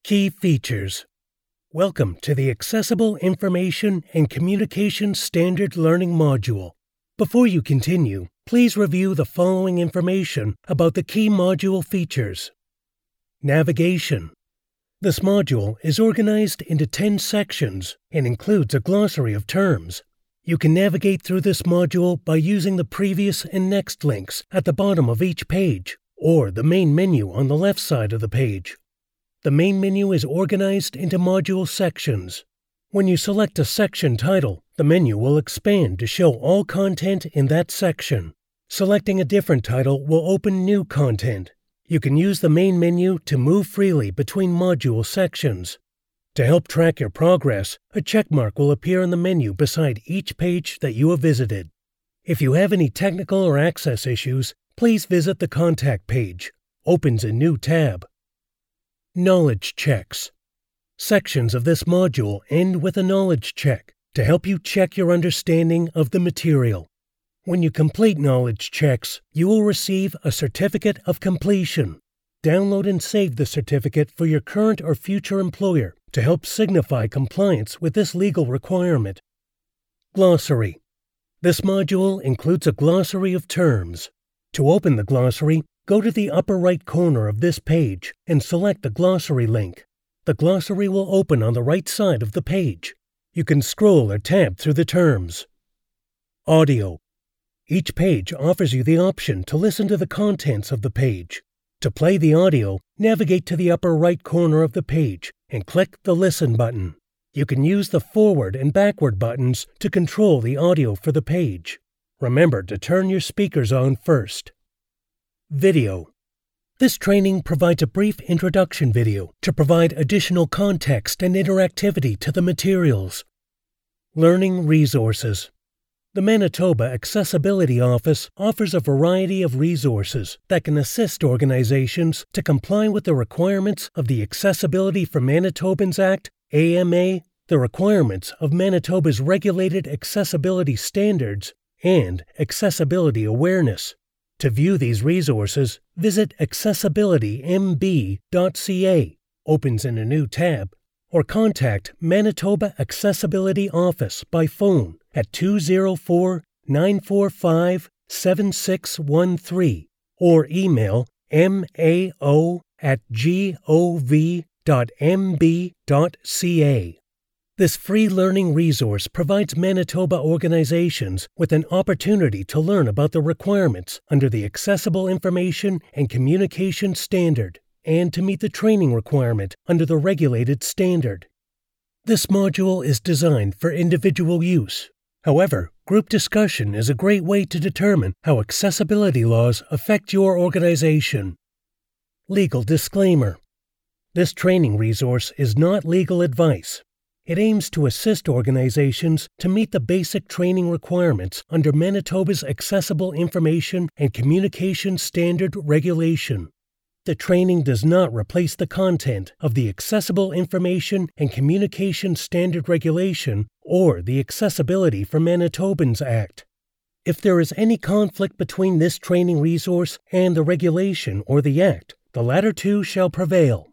Key features. Welcome to the Accessible Information and Communication Standard Learning module. Before you continue, please review the following information about the key module features. Navigation. This module is organized into 10 sections and includes a glossary of terms. You can navigate through this module by using the previous and next links at the bottom of each page, or the main menu on the left side of the page. The main menu is organized into module sections. When you select a section title, the menu will expand to show all content in that section. Selecting a different title will open new content. You can use the main menu to move freely between module sections. To help track your progress, a checkmark will appear in the menu beside each page that you have visited. If you have any technical or access issues, please visit the Contact page. Opens a new tab. Knowledge checks. Sections of this module end with a knowledge check to help you check your understanding of the material. When you complete knowledge checks, you will receive a certificate of completion. Download and save the certificate for your current or future employer to help signify compliance with this legal requirement. Glossary. This module includes a glossary of terms. To open the glossary, go to the upper right corner of this page and select the glossary link. The glossary will open on the right side of the page. You can scroll or tab through the terms. Audio. Each page offers you the option to listen to the contents of the page. To play the audio, navigate to the upper right corner of the page and click the Listen button. You can use the forward and backward buttons to control the audio for the page. Remember to turn your speakers on first. Video. This training provides a brief introduction video to provide additional context and interactivity to the materials. Learning resources. The Manitoba Accessibility Office offers a variety of resources that can assist organizations to comply with the requirements of the Accessibility for Manitobans Act, AMA, the requirements of Manitoba's regulated accessibility standards, and accessibility awareness. To view these resources, visit accessibilitymb.ca, opens in a new tab, or contact Manitoba Accessibility Office by phone at 204-945-7613 or email mao@gov.mb.ca. This free learning resource provides Manitoba organizations with an opportunity to learn about the requirements under the Accessible Information and Communication Standard and to meet the training requirement under the regulated standard. This module is designed for individual use. However, group discussion is a great way to determine how accessibility laws affect your organization. Legal disclaimer. This training resource is not legal advice. It aims to assist organizations to meet the basic training requirements under Manitoba's Accessible Information and Communication Standard Regulation. The training does not replace the content of the Accessible Information and Communication Standard Regulation or the Accessibility for Manitobans Act. If there is any conflict between this training resource and the regulation or the Act, the latter two shall prevail.